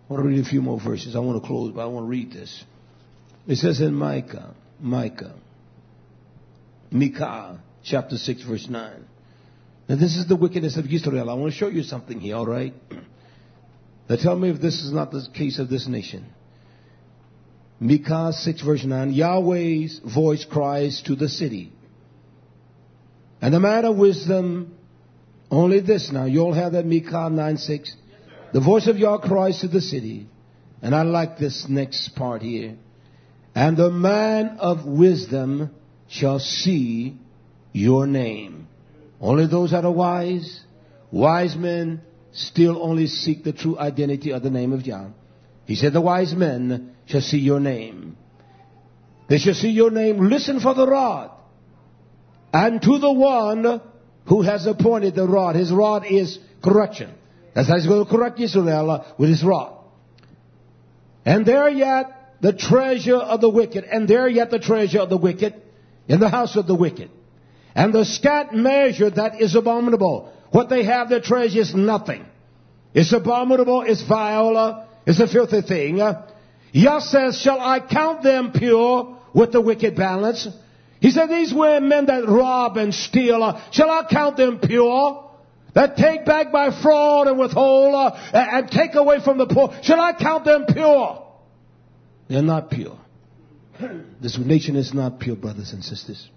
I want to read a few more verses. I want to close, but I want to read this. It says in Micah chapter 6, verse 9. Now this is the wickedness of Israel. I want to show you something here, all right? Now tell me if this is not the case of this nation. Micah 6, verse 9. Yahweh's voice cries to the city. And the man of wisdom, only this now. You all have that Micah 9, 6. The voice of Yah cries to the city. And I like this next part here. And the man of wisdom shall see your name. Only those that are wise. Wise men still only seek the true identity of the name of Yah. He said the wise men shall see your name. They shall see your name. Listen for the rod. And to the one who has appointed the rod. His rod is correction. That's how he's going to correct Israel with his rod. And there yet the treasure of the wicked. And there yet the treasure of the wicked in the house of the wicked. And the scant measure that is abominable. What they have, their treasure is nothing. It's abominable, it's vile, it's a filthy thing. Yah says, shall I count them pure with the wicked balance? He said, these were men that rob and steal. Shall I count them pure? That take back by fraud and withhold and take away from the poor. Shall I count them pure? They're not pure. This nation is not pure, brothers and sisters.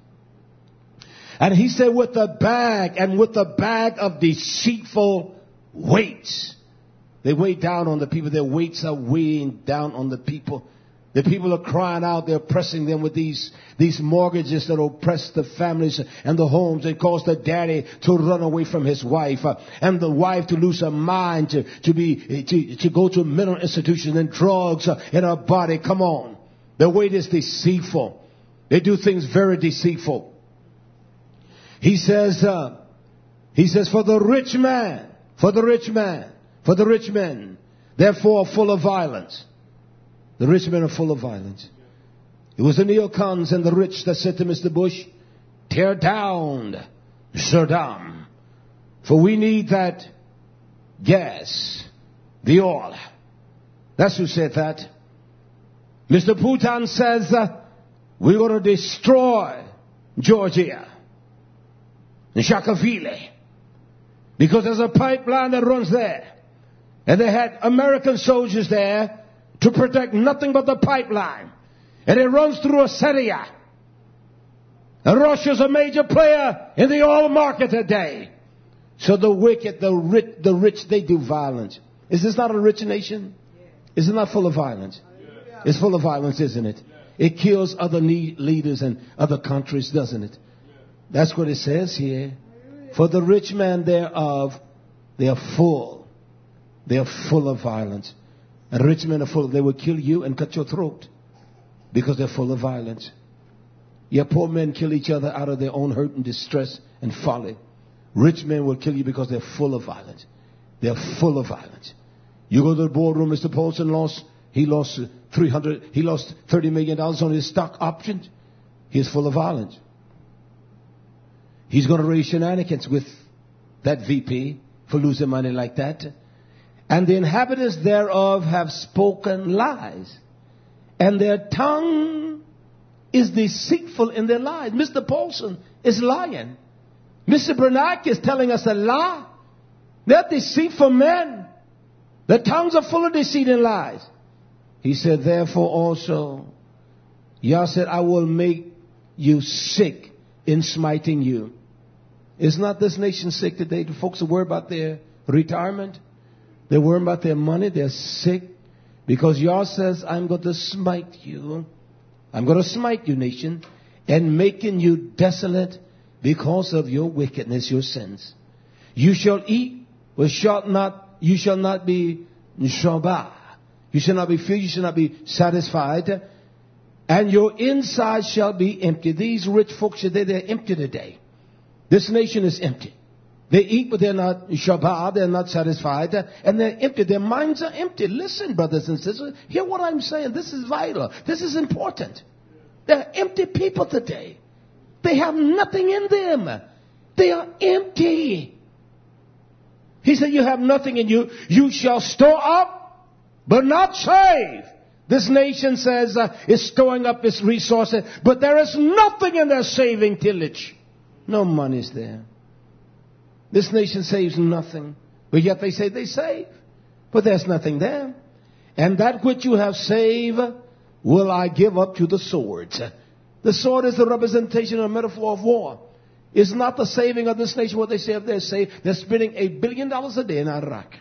And he said, with the bag of deceitful weights. They weigh down on the people. Their weights are weighing down on the people. The people are crying out. They're oppressing them with these mortgages that oppress the families and the homes and cause the daddy to run away from his wife and the wife to lose her mind, to go to mental institutions and drugs in her body. Come on. Their weight is deceitful. They do things very deceitful. He says, for the rich men, therefore full of violence. The rich men are full of violence. It was the neocons and the rich that said to Mr. Bush, tear down Saddam. For we need that gas, the oil. That's who said that. Mr. Putin says, we're going to destroy Georgia and Shakaville. Because there's a pipeline that runs there. And they had American soldiers there to protect nothing but the pipeline. And it runs through Ossetia. And Russia's a major player in the oil market today. So the wicked, the rich, they do violence. Is this not a rich nation? Is it not full of violence? It's full of violence, isn't it? It kills other leaders and other countries, doesn't it? That's what it says here. For the rich man thereof, they are full. They are full of violence. And rich men are full. They will kill you and cut your throat because they're full of violence. Yet poor men kill each other out of their own hurt and distress and folly. Rich men will kill you because they're full of violence. They're full of violence. You go to the boardroom, Mr. Paulson lost $30 million on his stock options. He's full of violence. He's going to raise shenanigans with that VP for losing money like that. And the inhabitants thereof have spoken lies. And their tongue is deceitful in their lies. Mr. Paulson is lying. Mr. Bernack is telling us a lie. They're deceitful men. Their tongues are full of deceit and lies. He said, therefore also, Yah said, I will make you sick in smiting you. Is not this nation sick today? The folks are worried about their retirement. They're worried about their money. They're sick. Because Yah says, I'm going to smite you. I'm going to smite you, nation, and making you desolate because of your wickedness, your sins. You shall eat, but you shall not be shabah. You shall not be filled. You shall not be satisfied. And your inside shall be empty. These rich folks today, they're empty today. This nation is empty. They eat, but they're not shabbat. They're not satisfied. And they're empty. Their minds are empty. Listen, brothers and sisters. Hear what I'm saying. This is vital. This is important. They're empty people today. They have nothing in them. They are empty. He said, you have nothing in you. You shall store up but not save. This nation says is storing up its resources, but there is nothing in their saving tillage. No money is there. This nation saves nothing, but yet they say they save, but there's nothing there. And that which you have saved will I give up to the sword. The sword is the representation and metaphor of war. It's not the saving of this nation. What they say if they're saved, they're spending $1 billion a day in Iraq.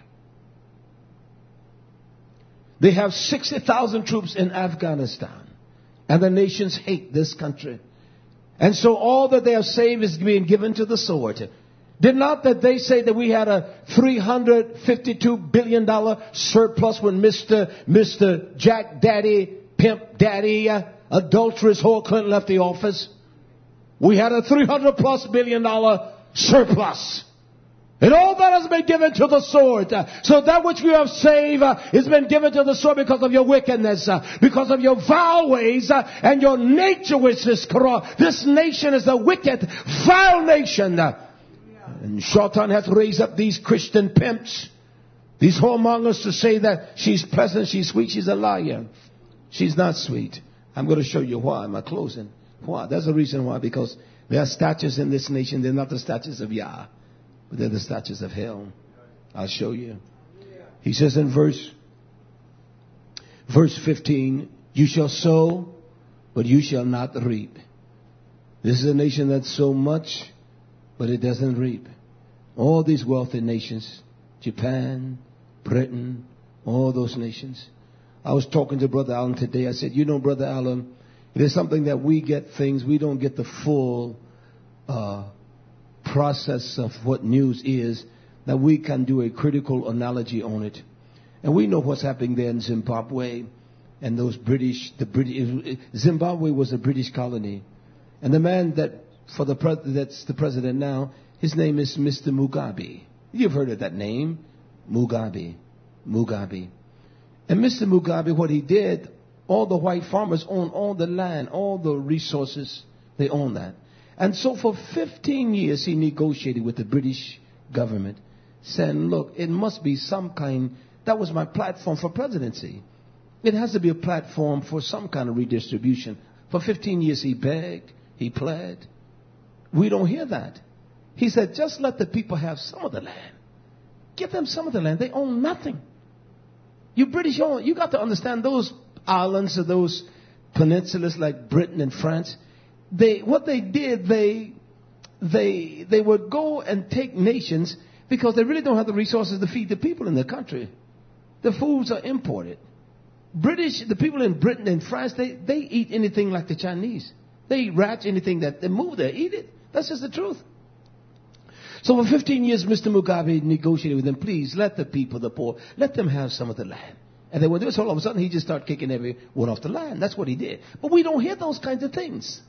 They have 60,000 troops in Afghanistan. And the nations hate this country. And so all that they have saved is being given to the sword. Did not that they say that we had a $352 billion surplus when Mr. Jack Daddy, Pimp Daddy, adulterous whore Clinton left the office? We had a $300+ billion surplus. And all that has been given to the sword. So that which we have saved has been given to the sword because of your wickedness, because of your vile ways, and your nature which is corrupt. This nation is a wicked, vile nation. And Shaitan has raised up these Christian pimps, these whoremongers, to say that she's pleasant, she's sweet, she's a liar. She's not sweet. I'm going to show you why. I'm closing. Why? There's a reason why. Because there are statutes in this nation. They're not the statutes of Yah, but they're the statutes of hell. I'll show you. He says in verse 15, you shall sow, but you shall not reap. This is a nation that sows much, but it doesn't reap. All these wealthy nations, Japan, Britain, all those nations. I was talking to Brother Allen today. I said, you know, Brother Allen, there's something that we get things, we don't get the full process of what news is, that we can do a critical analogy on it. And we know what's happening there in Zimbabwe and those Zimbabwe was a British colony. And the man that's the president now, his name is Mr. Mugabe. You've heard of that name, Mugabe. And Mr. Mugabe, what he did, all the white farmers own all the land, all the resources, they own that. And so for 15 years he negotiated with the British government, saying, look, it must be some kind, that was my platform for presidency. It has to be a platform for some kind of redistribution. For 15 years he begged, he pled. We don't hear that. He said, just let the people have some of the land. Give them some of the land. They own nothing. You British own, you got to understand those islands or those peninsulas like Britain and France. What they did, they would go and take nations because they really don't have the resources to feed the people in their country. The foods are imported. The people in Britain and France, they eat anything like the Chinese. They eat rats, anything that they move, they eat it. That's just the truth. So for 15 years, Mr. Mugabe negotiated with them, please let the people, the poor, let them have some of the land. And then when this, all of a sudden, he just started kicking everyone off the land. That's what he did. But we don't hear those kinds of things.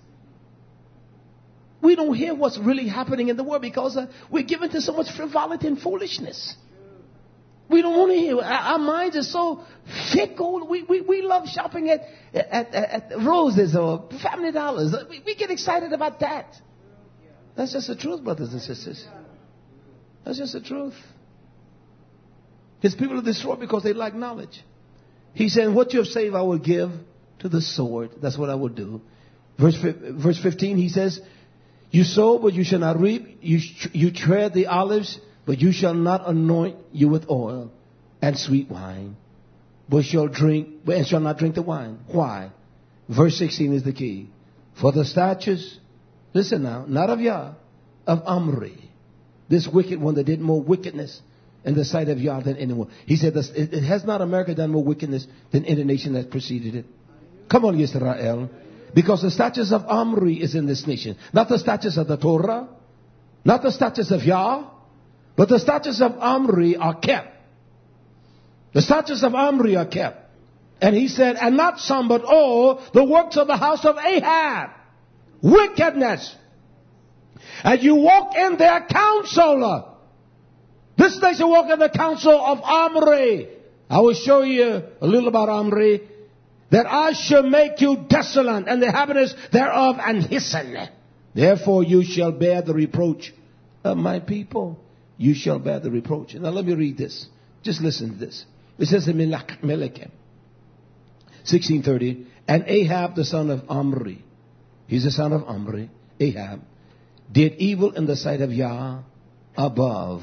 We don't hear what's really happening in the world because we're given to so much frivolity and foolishness. We don't want to hear. Our minds are so fickle. We love shopping at Roses or Family Dollars. We get excited about that. That's just the truth, brothers and sisters. That's just the truth. His people are destroyed because they lack knowledge. He said, what you have saved I will give to the sword. That's what I will do. Verse 15, he says, you sow, but you shall not reap. You tread the olives, but you shall not anoint you with oil and sweet wine, but shall not drink the wine. Why? Verse 16 is the key. For the statutes, listen now, not of Yah, of Omri, this wicked one that did more wickedness in the sight of Yah than anyone. He said, it has not America done more wickedness than any nation that preceded it? Come on, Israel. Because the statutes of Omri is in this nation. Not the statutes of the Torah, not the statutes of Yah, but the statutes of Omri are kept. The statutes of Omri are kept. And he said, and not some, but all the works of the house of Ahab. Wickedness. And you walk in their counsel. This nation walk in the counsel of Omri. I will show you a little about Omri. That I shall make you desolate, and the inhabitants thereof an hisson. Therefore you shall bear the reproach of my people. You shall bear the reproach. Now let me read this. Just listen to this. It says in Melech, 16:30, and Ahab the son of Omri, he's the son of Omri, Ahab, did evil in the sight of Yah above.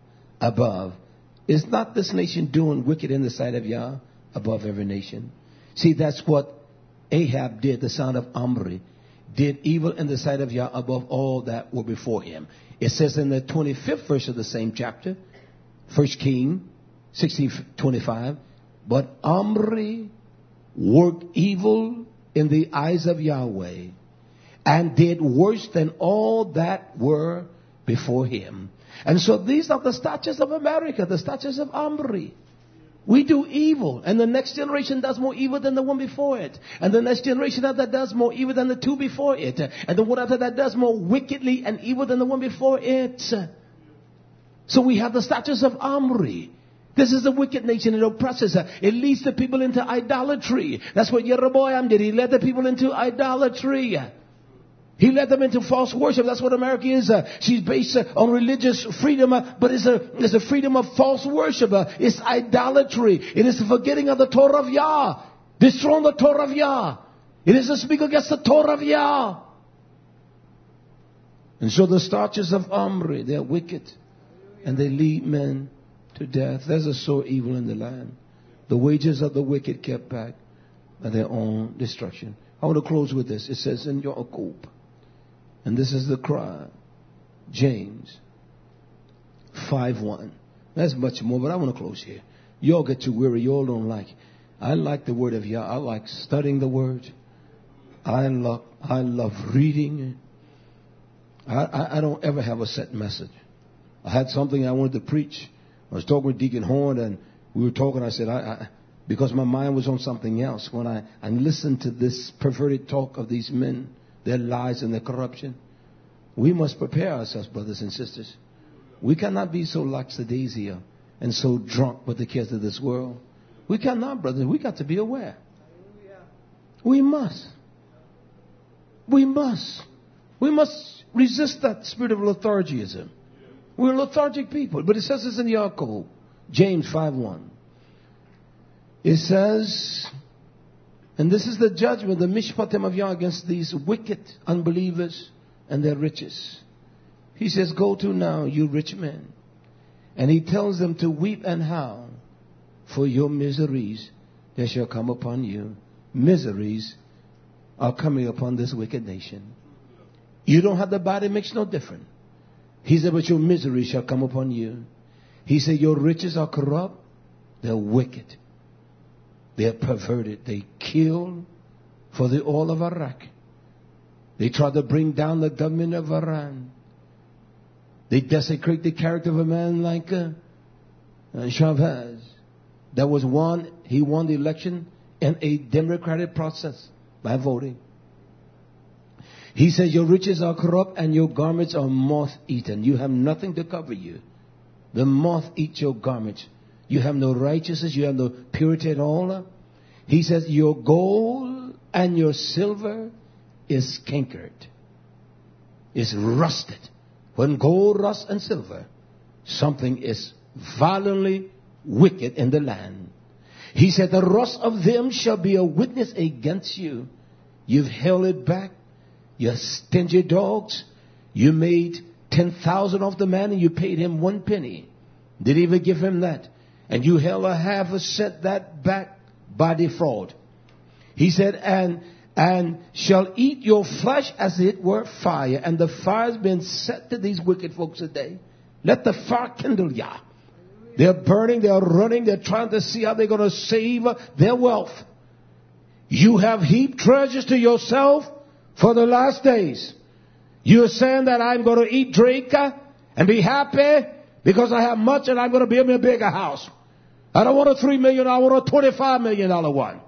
Is not this nation doing wicked in the sight of Yah above every nation? See, that's what Ahab did, the son of Omri, did evil in the sight of Yah above all that were before him. It says in the 25th verse of the same chapter, 1 Kings 16:25, but Omri worked evil in the eyes of Yahweh and did worse than all that were before him. And so these are the statutes of America, the statutes of Omri. We do evil, and the next generation does more evil than the one before it. And the next generation after that does more evil than the two before it. And the one after that does more wickedly and evil than the one before it. So we have the statutes of Omri. This is a wicked nation. It oppresses. It leads the people into idolatry. That's what Jeroboam did. He led the people into idolatry. He led them into false worship. That's what America is. She's based on religious freedom, but it's a freedom of false worship. It's idolatry. It is the forgetting of the Torah of Yah. Destroying the Torah of Yah. It is to speak against the Torah of Yah. And so the statutes of Omri, they're wicked. And they lead men to death. There's a sore evil in the land. The wages of the wicked kept back by their own destruction. I want to close with this. It says in Jacob, and this is the cry, James 5:1. There's much more, but I want to close here. Y'all get too weary. Y'all don't like. I like the word of Yah. I like studying the word. I love reading. I don't ever have a set message. I had something I wanted to preach. I was talking with Deacon Horn, and we were talking. I said, because my mind was on something else. When I listened to this perverted talk of these men, their lies and their corruption, we must prepare ourselves, brothers and sisters. We cannot be so lackadaisical and so drunk with the cares of this world. We cannot, brothers. We got to be aware. We must. We must resist that spirit of lethargism. We're lethargic people. But it says this in Jacob, James 5:1. It says, and this is the judgment, the mishpatim of Yah against these wicked unbelievers and their riches. He says, go to now, you rich men. And he tells them to weep and howl for your miseries that shall come upon you. Miseries are coming upon this wicked nation. You don't have the body, it makes no difference. He said, but your misery shall come upon you. He said, your riches are corrupt. They're wicked. They're perverted. They kill for the oil of Iraq. They try to bring down the government of Iran. They desecrate the character of a man like Chavez. That was one, he won the election in a democratic process by voting. He says, your riches are corrupt and your garments are moth-eaten. You have nothing to cover you. The moth eats your garments. You have no righteousness. You have no purity at all. He says, your gold and your silver is cankered. It's rusted. When gold rusts and silver, something is violently wicked in the land. He said, the rust of them shall be a witness against you. You've held it back. You stingy dogs. You made 10,000 off the man and you paid him 1 penny. Didn't even give him that. And you held a half a cent that back by defraud. He said, and shall eat your flesh as it were fire. And the fire's been set to these wicked folks today. Let the fire kindle ya. They're burning, they're running, they're trying to see how they're going to save their wealth. You have heaped treasures to yourself for the last days. You're saying that I'm going to eat, drink, and be happy because I have much and I'm going to build me a bigger house. I don't want a $3 million, I want a $25 million one.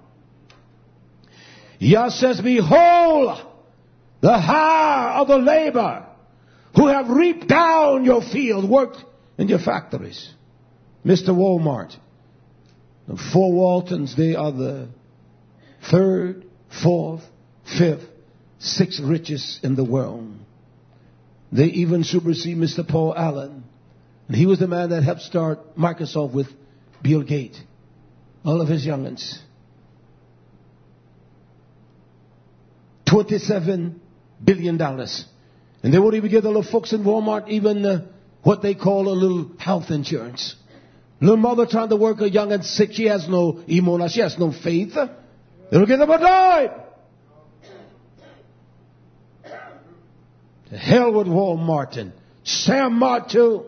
Yah says, behold, the hire of the labor who have reaped down your field, worked in your factories. Mr. Walmart, the 4 Waltons, they are the 3rd, 4th, 5th, 6th richest in the world. They even supersede Mr. Paul Allen. And he was the man that helped start Microsoft with Bill Gates. All of his young'uns. $27 billion. And they won't even give the little folks in Walmart even what they call a little health insurance. Little mother trying to work, a young'un sick. She has no emona. She has no faith. They don't give them a dime. To hell with Walmart and Sam Mart too.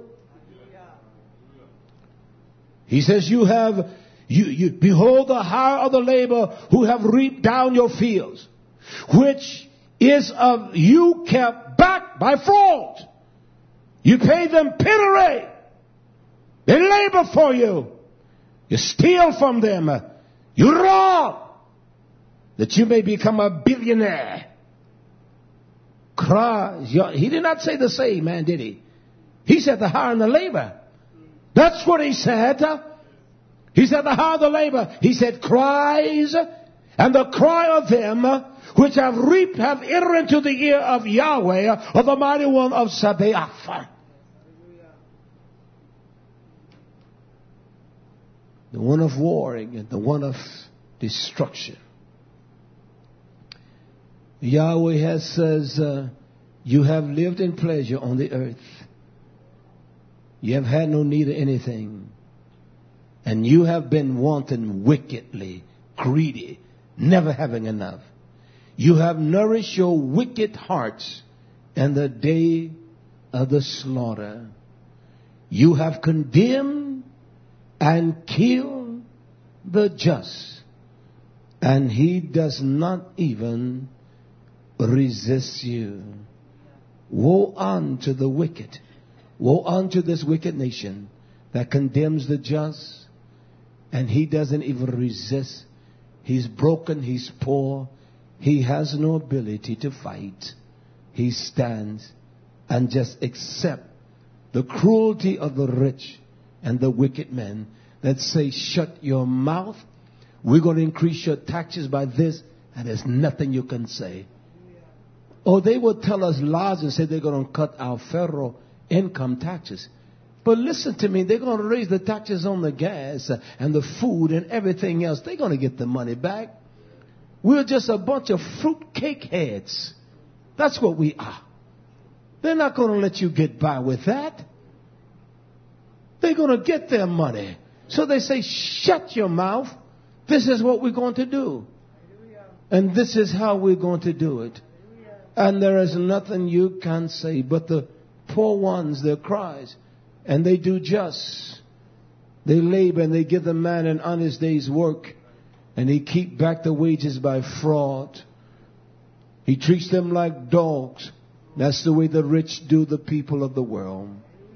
He says, you behold the hire of the labor who have reaped down your fields, which is of you kept back by fraud. You pay them pillory. They labor for you. You steal from them. You rob that you may become a billionaire. Cries. He did not say the same, man, did he? He said the hire and the labor. That's what he said. He said the hire of the labor. He said cries, and the cry of them which have reaped have entered into the ear of Yahweh, of the mighty one of Sabaoth. The one of warring and the one of destruction. Yahweh says, you have lived in pleasure on the earth. You have had no need of anything. And you have been wanting wickedly, greedy, never having enough. You have nourished your wicked hearts in the day of the slaughter. You have condemned and killed the just. And he does not even resist you. Woe unto the wicked. Woe unto this wicked nation that condemns the just, and he doesn't even resist. He's broken, he's poor, he has no ability to fight. He stands and just accepts the cruelty of the rich and the wicked men that say, shut your mouth, we're going to increase your taxes by this, and there's nothing you can say. Or they would tell us lies and say they're going to cut our federal income taxes. But listen to me, they're going to raise the taxes on the gas and the food and everything else. They're going to get the money back. We're just a bunch of fruitcake heads. That's what we are. They're not going to let you get by with that. They're going to get their money. So they say, shut your mouth. This is what we're going to do. And this is how we're going to do it. And there is nothing you can say but the poor ones, their cries. And they do just. They labor and they give the man an honest day's work. And he keep back the wages by fraud. He treats them like dogs. That's the way the rich do the people of the world.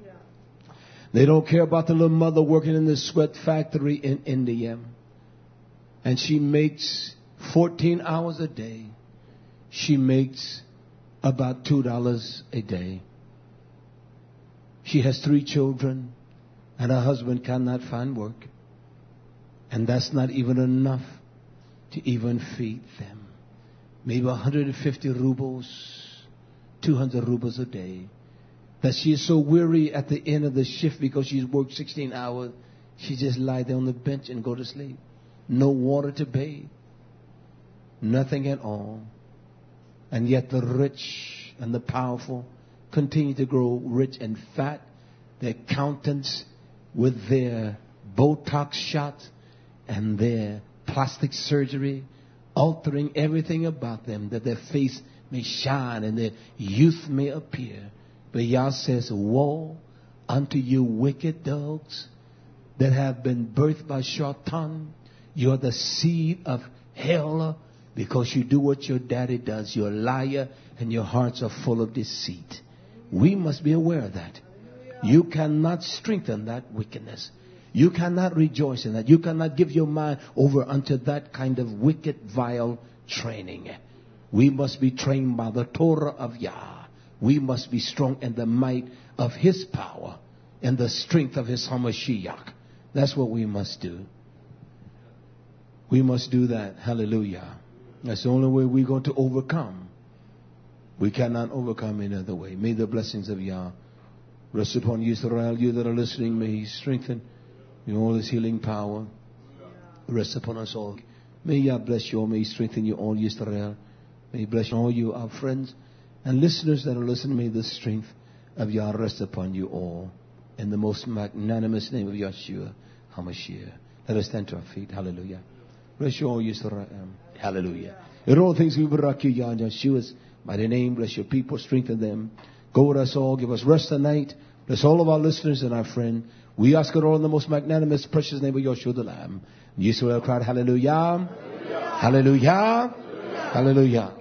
They don't care about the little mother working in the sweat factory in India. And she makes 14 hours a day. She makes about $2 a day. She has 3 children, and her husband cannot find work. And that's not even enough to even feed them. Maybe 150 rubles, 200 rubles a day. That she is so weary at the end of the shift because she's worked 16 hours, she just lie there on the bench and go to sleep. No water to bathe. Nothing at all. And yet the rich and the powerful continue to grow rich and fat. Their accountants with their Botox shots and their plastic surgery altering everything about them that their face may shine and their youth may appear. But Yah says, woe unto you wicked dogs that have been birthed by Shaitan. You are the seed of hell because you do what your daddy does. You're a liar and your hearts are full of deceit. We must be aware of that. You cannot strengthen that wickedness. You cannot rejoice in that. You cannot give your mind over unto that kind of wicked, vile training. We must be trained by the Torah of Yah. We must be strong in the might of His power and the strength of His HaMashiach. That's what we must do. We must do that. Hallelujah. That's the only way we're going to overcome. We cannot overcome any other way. May the blessings of Yah rest upon you, Israel. You that are listening, may He strengthen you all His healing power. rest upon us all. May Yah bless you all. May He strengthen you all, Yisrael. May He bless all you, our friends and listeners that are listening. May the strength of Yah rest upon you all. In the most magnanimous name of Yeshua HaMashiach. Let us stand to our feet. Hallelujah. Bless you all, Yisrael. Hallelujah. In all things we barak you, Yah, in Yeshua's mighty name. Bless your people. Strengthen them. Go with us all. Give us rest tonight. Bless all of our listeners and our friend. We ask it all in the most magnanimous, precious name of Yeshua the Lamb. Yisrael cried, Hallelujah. Hallelujah. Hallelujah. Hallelujah.